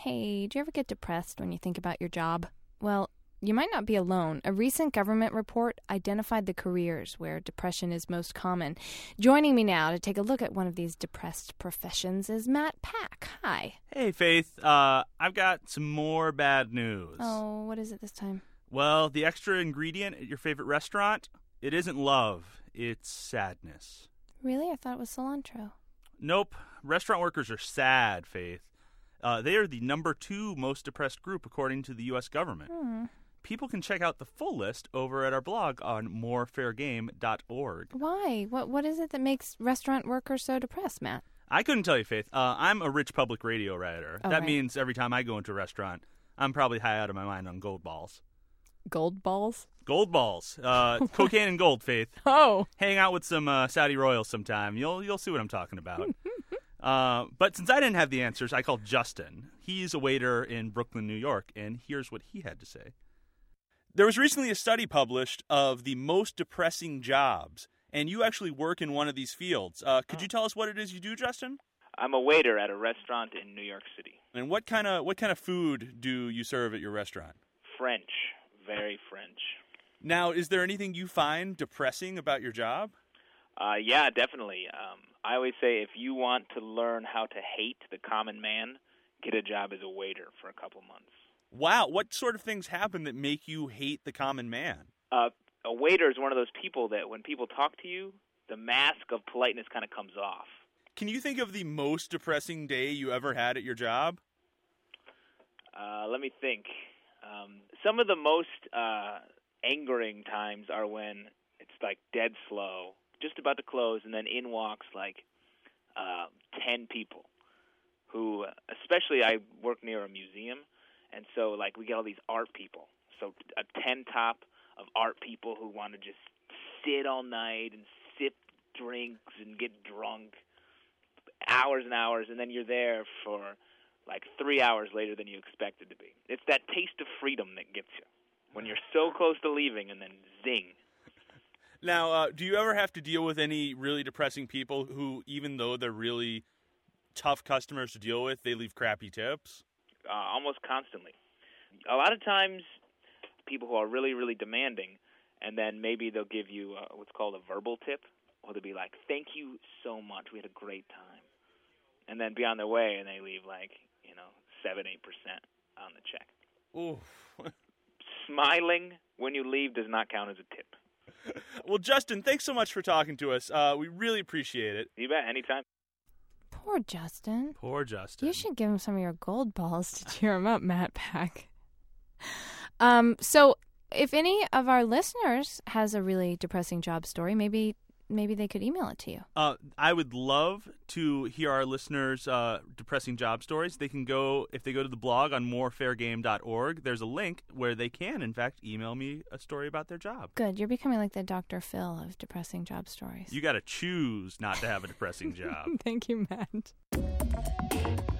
Hey, do you ever get depressed when you think about your job? Well, you might not be alone. A recent government report identified the careers where depression is most common. Joining me now to take a look at one of these depressed professions is Matt Pack. Hi. Hey, Faith. I've got some more bad news. Oh, what is it this time? Well, the extra ingredient at your favorite restaurant, it isn't love, it's sadness. Really? I thought it was cilantro. Nope. Restaurant workers are sad, Faith. They are the number 2 most depressed group according to the U.S. government. People can check out the full list over at our blog on morefairgame.org. Why? What is it that makes restaurant workers so depressed, Matt? I couldn't tell you, Faith. I'm a rich public radio writer. Oh, that right. means every time I go into a restaurant, I'm probably high out of my mind on gold balls. Gold balls? Gold balls. Cocaine and gold, Faith. Oh. Hang out with some Saudi royals sometime. You'll see what I'm talking about. But since I didn't have the answers, I called Justin. He's a waiter in Brooklyn, New York, and here's what he had to say. There was recently a study published of the most depressing jobs, and you actually work in one of these fields. Could you tell us what it is you do, Justin? I'm a waiter at a restaurant in New York City. And what kind of food do you serve at your restaurant? French. Very French. Now, is there anything you find depressing about your job? Yeah, definitely. I always say if you want to learn how to hate the common man, get a job as a waiter for a couple months. Wow, what sort of things happen that make you hate the common man? A waiter is one of those people that when people talk to you, the mask of politeness kind of comes off. Can you think of the most depressing day you ever had at your job? Let me think. Some of the most angering times are when it's like dead slow, just about to close, and then in walks like 10 people who, especially I work near a museum, and so like we get all these art people. So a 10 top of art people who want to just sit all night and sip drinks and get drunk hours and hours, and then you're there for like 3 hours later than you expected to be. It's that taste of freedom that gets you when you're so close to leaving and then zing. Now, do you ever have to deal with any really depressing people who, even though they're really tough customers to deal with, they leave crappy tips? Almost constantly. A lot of times, people who are really, really demanding, and then maybe they'll give you what's called a verbal tip, or they'll be like, "Thank you so much. We had a great time," and then be on their way, and they leave like 7-8% on the check. Ooh. Smiling when you leave does not count as a tip. Well, Justin, thanks so much for talking to us. We really appreciate it. You bet. Anytime. Poor Justin. Poor Justin. You should give him some of your gold balls to cheer him up, Matt Pack. So if any of our listeners has a really depressing job story, maybe they could email it to you. I would love to hear our listeners' depressing job stories. They can go, if they go to the blog on morefairgame.org, there's a link where they can, in fact, email me a story about their job. Good. You're becoming like the Dr. Phil of depressing job stories. You got to choose not to have a depressing job. Thank you, Matt.